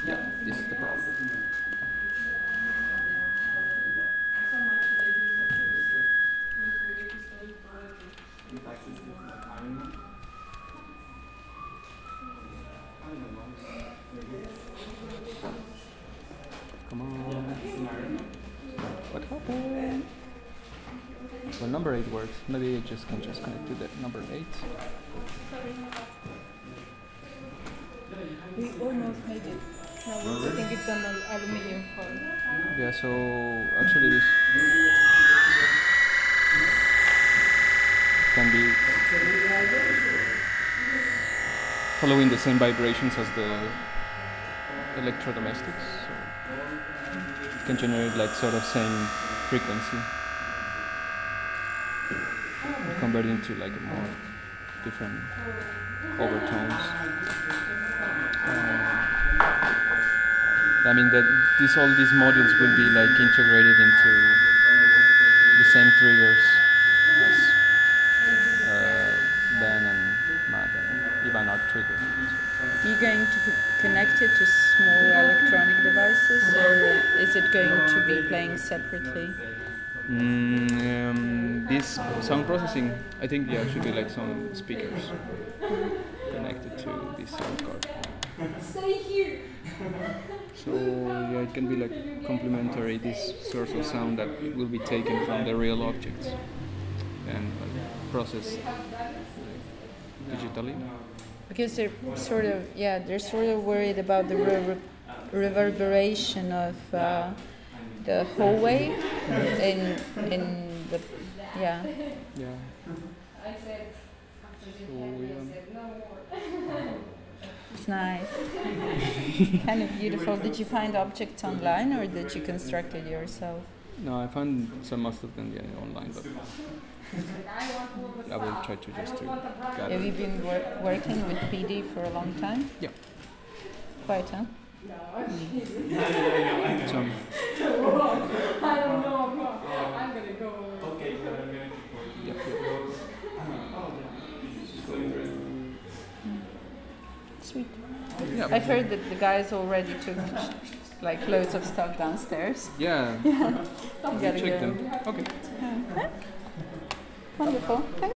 Yeah, this is the problem. Come on. What happened? Well, number 8 works. Maybe I just can connect to the number 8. We almost made it. Now we think it's an aluminium foil. Yeah, so actually this can be following the same vibrations as the electrodomestics. So it can generate like sort of same frequency. Convert into like more different overtones. I mean that all these modules will be like integrated into the same triggers as Ben and Matt and Ivan are triggered. Are you going to connect it to small electronic devices, or is it going to be playing separately? This sound processing, I think should be like some speakers connected to this sound card. Stay here! So it can be like complementary, this source of sound that will be taken from the real objects and processed digitally. Because they're sort of worried about the reverberation of the hallway in the Yeah. It's nice. Kind of beautiful. Did you find objects online or did you construct it yourself? No, I found most of them online, but I will try to just to gather. Have you been working with PD for a long time? Yeah. Quite, huh? Some. I don't know. I'm gonna go. Okay. Yeah. Sweet. Yeah. I heard that the guys already took like loads of stuff downstairs. Yeah. You gotta Check go. them. Okay. Wonderful.